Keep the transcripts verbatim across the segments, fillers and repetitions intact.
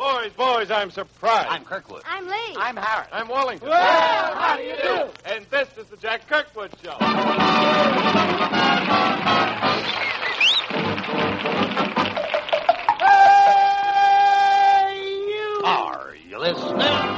Boys, boys, I'm surprised. I'm Kirkwood. I'm Lee. I'm Harris. I'm Wellington. Well, how do you do? And this is the Jack Kirkwood Show. Hey, you! Are you listening?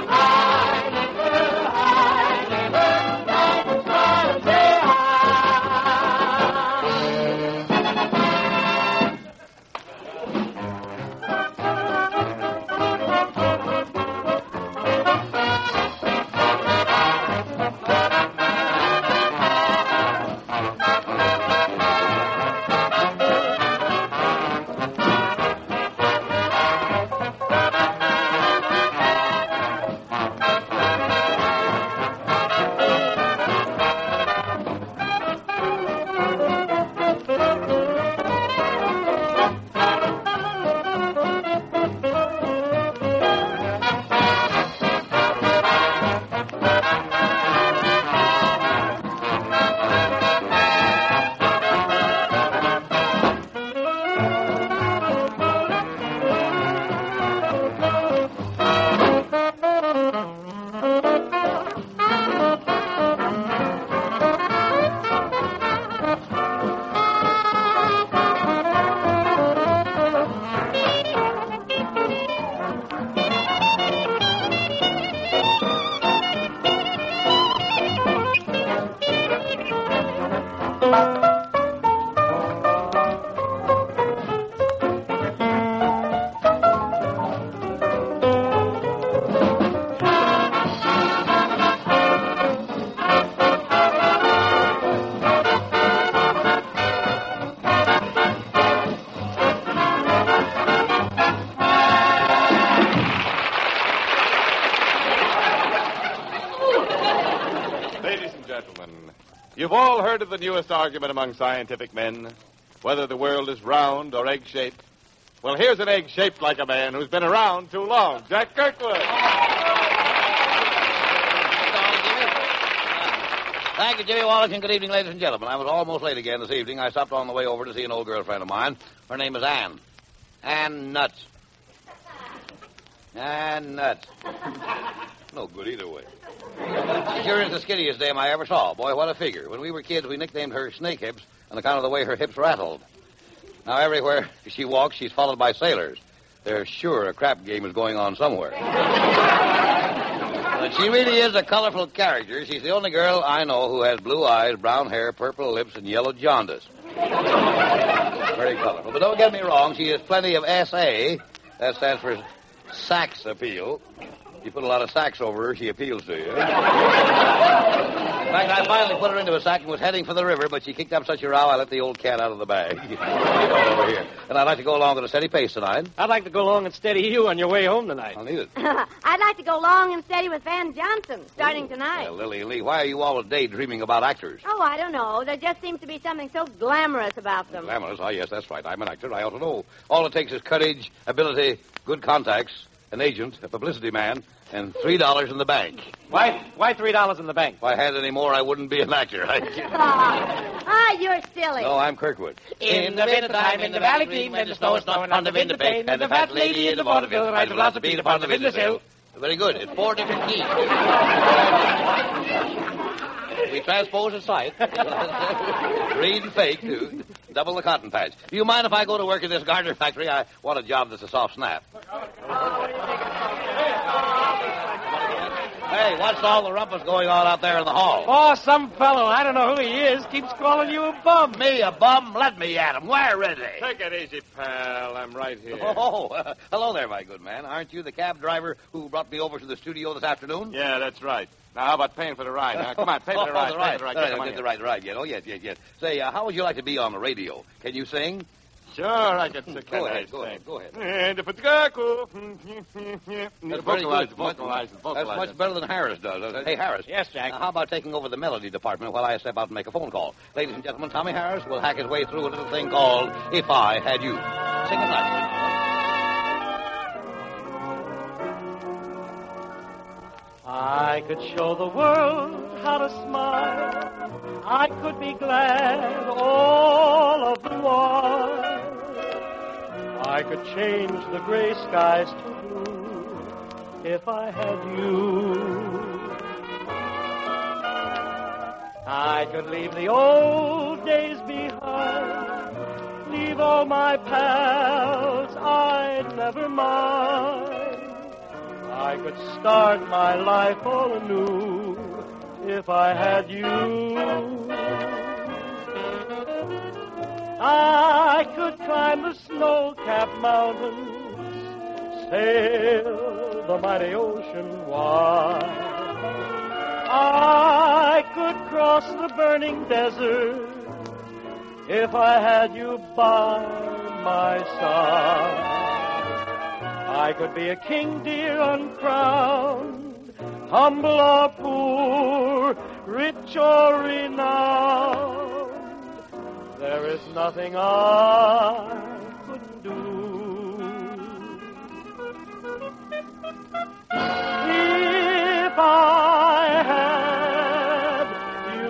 You've all heard of the newest argument among scientific men, whether the world is round or egg-shaped. Well, here's an egg shaped like a man who's been around too long, Jack Kirkwood. Thank you, Jimmy Wallace, and good evening, ladies and gentlemen. I was almost late again this evening. I stopped on the way over to see an old girlfriend of mine. Her name is Ann. Ann Nuts. Ann Nuts. No good either way. She sure is the skinniest dame I ever saw. Boy, what a figure. When we were kids, we nicknamed her Snake Hips on account of the way her hips rattled. Now, everywhere she walks, she's followed by sailors. They're sure a crap game is going on somewhere. But she really is a colorful character. She's the only girl I know who has blue eyes, brown hair, purple lips, and yellow jaundice. Very colorful. But don't get me wrong, she has plenty of S A. That stands for sex appeal. You put a lot of sacks over her, she appeals to you. In fact, I finally put her into a sack and was heading for the river, but she kicked up such a row, I let the old cat out of the bag. All over here. And I'd like to go along at a steady pace tonight. I'd like to go along and steady you on your way home tonight. I'll need it. I'd like to go long and steady with Van Johnson, starting tonight. Well, Lily and Lee, why are you always daydreaming about actors? Oh, I don't know. There just seems to be something so glamorous about them. Glamorous? Oh, yes, that's right. I'm an actor. I ought to know. All it takes is courage, ability, good contacts, an agent, a publicity man, and three dollars in the bank. Why Why three dollars in the bank? If I had any more, I wouldn't be an actor. Ah, you're silly. No, I'm Kirkwood. In the winter time, in the valley green, when the snow is snowing on the winter pane, and the fat lady in the vaudeville rides a velocipede upon the window sill. Very good. It's four different keys. We transpose a sight. Read and fake, too. Double the cotton patch. Do you mind if I go to work in this Gardner factory? I want a job that's a soft snap. Hey, what's all the rumpus going on out there in the hall? Oh, some fellow, I don't know who he is, keeps calling you a bum. Me, a bum? Let me at him. Where is he? Take it easy, pal. I'm right here. Oh, uh, hello there, my good man. Aren't you the cab driver who brought me over to the studio this afternoon? Yeah, that's right. Now, how about paying for the ride? Huh? Come on, pay for the Oh, ride. the Pay ride. for the ride. No, Get no, the money. get the right ride yet. Oh, yes, yes, yes. Say, uh, how would you like to be on the radio? Can you sing? Sure, I can sing. Go ahead, go ahead, go ahead. And if it's Gaku. That's Vocalize, good. vocalize, vocalize. That's much better than Harris does. Hey, Harris. Yes, Jack. Now, how about taking over the melody department while I step out and make a phone call? Ladies and gentlemen, Tommy Harris will hack his way through a little thing called If I Had You. Sing it nicely. I could show the world how to smile. I could be glad all of the while. I could change the gray skies to blue if I had you. I could leave the old days behind, leave all my pals I'd never mind. I could start my life all anew if I had you. I could climb the snow-capped mountains, sail the mighty ocean wide. I could cross the burning desert if I had you by my side. I could be a king, dear, uncrowned, humble or poor, rich or renowned. There is nothing I couldn't do if I had you.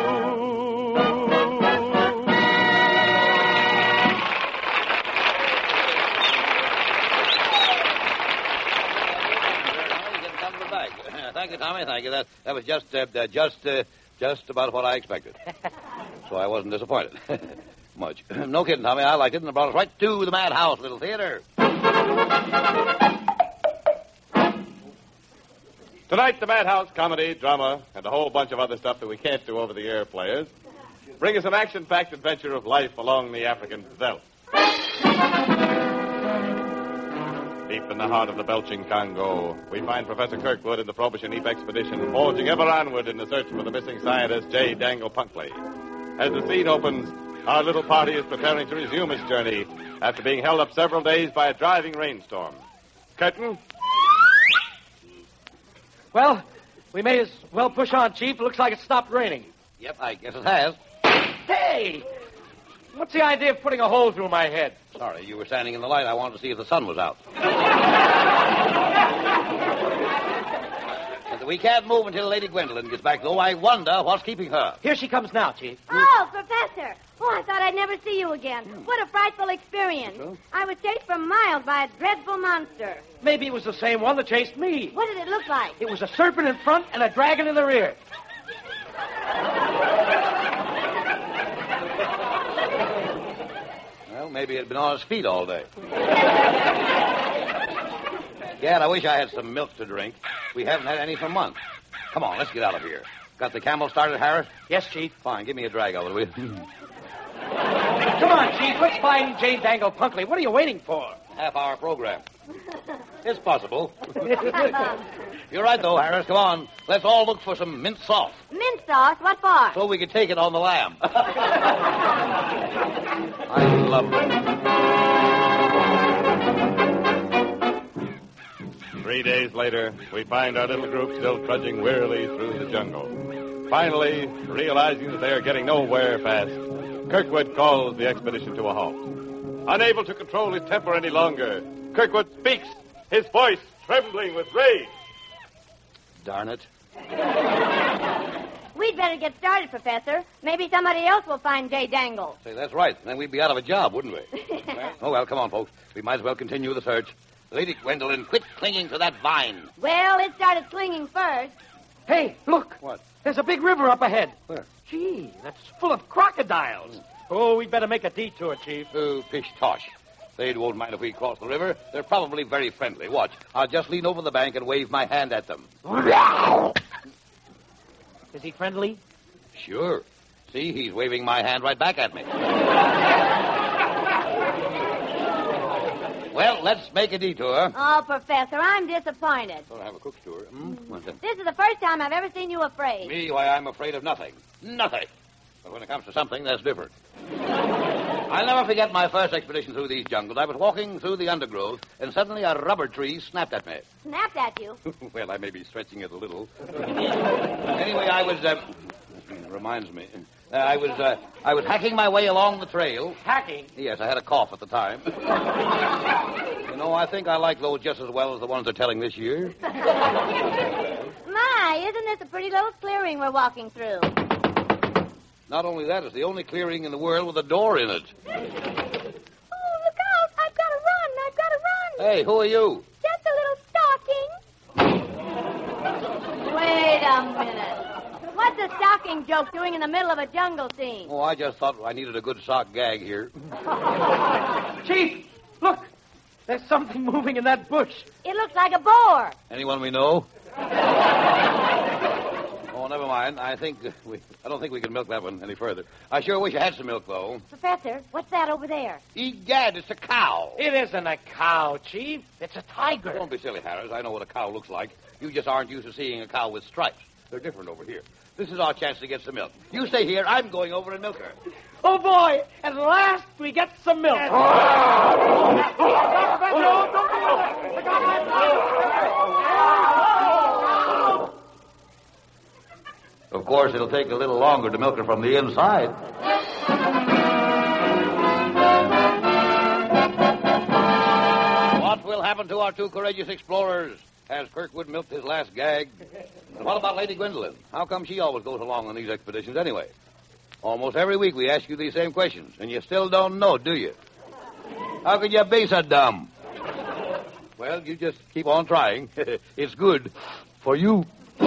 Thank you, Tommy. Thank you. That that was just uh, uh, just uh, just about what I expected. So I wasn't disappointed. Much. No kidding, Tommy. I liked it, and it brought us right to the Madhouse Little Theater. Tonight, the Madhouse comedy, drama, and a whole bunch of other stuff that we can't do over the air, players, bring us an action-packed adventure of life along the African veldt. Deep in the heart of the belching Congo, we find Professor Kirkwood and the Frobisher Neep expedition forging ever onward in the search for the missing scientist, J. Dangle Punkley. As the scene opens, our little party is preparing to resume its journey after being held up several days by a driving rainstorm. Curtain. Well, we may as well push on, Chief. Looks like it stopped raining. Yep, I guess it has. Hey! What's the idea of putting a hole through my head? Sorry, you were standing in the light. I wanted to see if the sun was out. We can't move until Lady Gwendolyn gets back, though. I wonder what's keeping her. Here she comes now, Chief. Oh, Professor. Oh, I thought I'd never see you again. What a frightful experience. So? I was chased for miles by a dreadful monster. Maybe it was the same one that chased me. What did it look like? It was a serpent in front and a dragon in the rear. Well, maybe it'd been on its feet all day. Gad, I wish I had some milk to drink. We haven't had any for months. Come on, let's get out of here. Got the camel started, Harris? Yes, Chief. Fine, give me a drag of it, will you? Come on, Chief. Let's find J. Dangle Punkley. What are you waiting for? Half-hour program. It's possible. You're right, though, Harris. Come on. Let's all look for some mint sauce. Mint sauce? What for? So we can take it on the lamb. I love it. Three days later, we find our little group still trudging wearily through the jungle. Finally, realizing that they are getting nowhere fast, Kirkwood calls the expedition to a halt. Unable to control his temper any longer, Kirkwood speaks, his voice trembling with rage. Darn it. We'd better get started, Professor. Maybe somebody else will find J. Dangle. Say, that's right. Then we'd be out of a job, wouldn't we? Oh, well, come on, folks. We might as well continue the search. Lady Gwendolyn, quit clinging to that vine. Well, it started clinging first. Hey, look. What? There's a big river up ahead. Where? Gee, that's full of crocodiles. Oh, we'd better make a detour, Chief. Oh, pish tosh. They won't mind if we cross the river. They're probably very friendly. Watch. I'll just lean over the bank and wave my hand at them. Is he friendly? Sure. See, he's waving my hand right back at me. Well, let's make a detour. Oh, Professor, I'm disappointed. Thought I'd have a cook's tour. Hmm? What's that? This is the first time I've ever seen you afraid. Me, why, I'm afraid of nothing. Nothing. But when it comes to something, that's different. I'll never forget my first expedition through these jungles. I was walking through the undergrowth, and suddenly a rubber tree snapped at me. Snapped at you? Well, I may be stretching it a little. Anyway, I was... Uh, reminds me. Uh, I was uh, I was hacking my way along the trail. Hacking? Yes, I had a cough at the time. You know, I think I like those just as well as the ones they're telling this year. My, isn't this a pretty little clearing we're walking through? Not only that, it's the only clearing in the world with a door in it. Oh, look out. I've got a Hey, who are you? Just a little stalking. Wait a minute. What's a stocking joke doing in the middle of a jungle scene? Oh, I just thought I needed a good sock gag here. Chief, look. There's something moving in that bush. It looks like a boar. Anyone we know? Oh, never mind. I think we. I don't think we can milk that one any further. I sure wish I had some milk, though. Professor, what's that over there? Egad, it's a cow. It isn't a cow, Chief. It's a tiger. Don't be silly, Harris. I know what a cow looks like. You just aren't used to seeing a cow with stripes. They're different over here. This is our chance to get some milk. You stay here. I'm going over and milk her. Oh, boy. At last we get some milk. Of course, it'll take a little longer to milk her from the inside. What will happen to our two courageous explorers? Has Kirkwood milked his last gag? And what about Lady Gwendolyn? How come she always goes along on these expeditions anyway? Almost every week we ask you these same questions, and you still don't know, do you? How could you be so dumb? Well, you just keep on trying. It's good for you.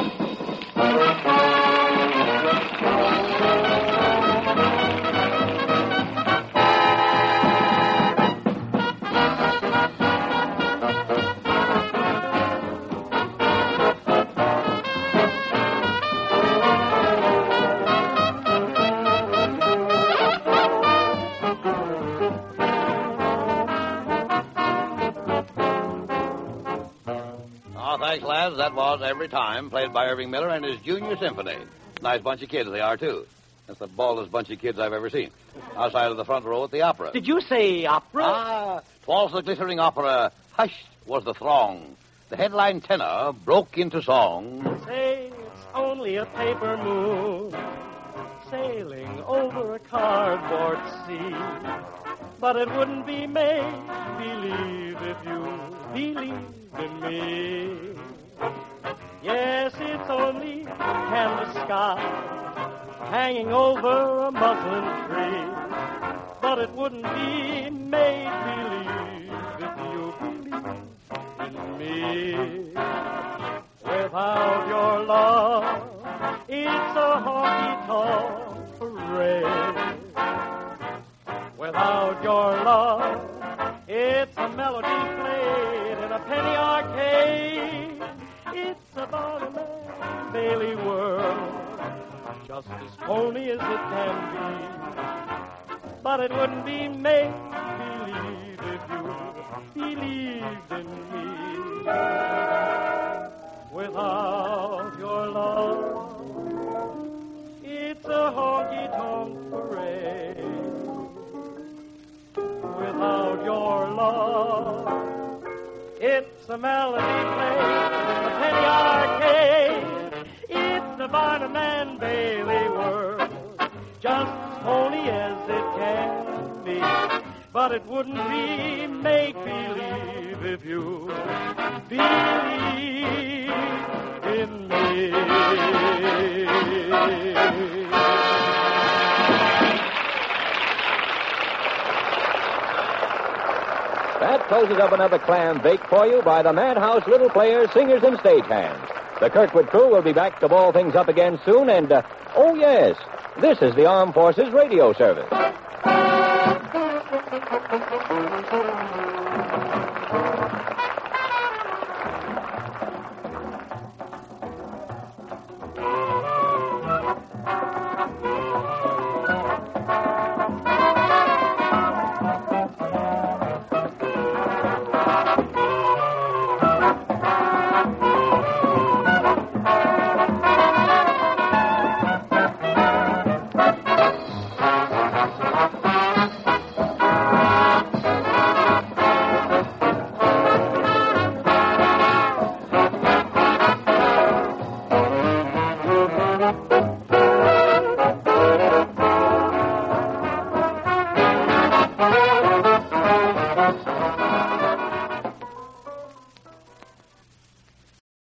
Thanks, lads. That was Every Time, played by Irving Miller and his Junior Symphony. Nice bunch of kids they are, too. That's the baldest bunch of kids I've ever seen. Outside of the front row at the opera. Did you say opera? Ah, 'twas the glittering opera. Hushed was the throng. The headline tenor broke into song. Say it's only a paper moon sailing over a cardboard sea. But it wouldn't be make-believe if you believed in me. Yes, it's only canvas sky hanging over a muslin tree. But it wouldn't be make-believe if you believed in me. Without your love, it's a honky-tonk parade. Without your love, it's a melody played in a penny arcade. It's a Barnum Bailey world, just as phony as it can be. But it wouldn't be make-believe if you believed in me. Without your love, it's a honky-tonk parade. Without your love, it's a melody played in a penny arcade. It's the Barnum and Bailey world, just as phony as it can be. But it wouldn't be make-believe if you believe in me. That closes up another clam baked for you by the Madhouse Little Players, Singers, and Stagehands. The Kirkwood crew will be back to ball things up again soon, and, uh, oh, yes, this is the Armed Forces Radio Service.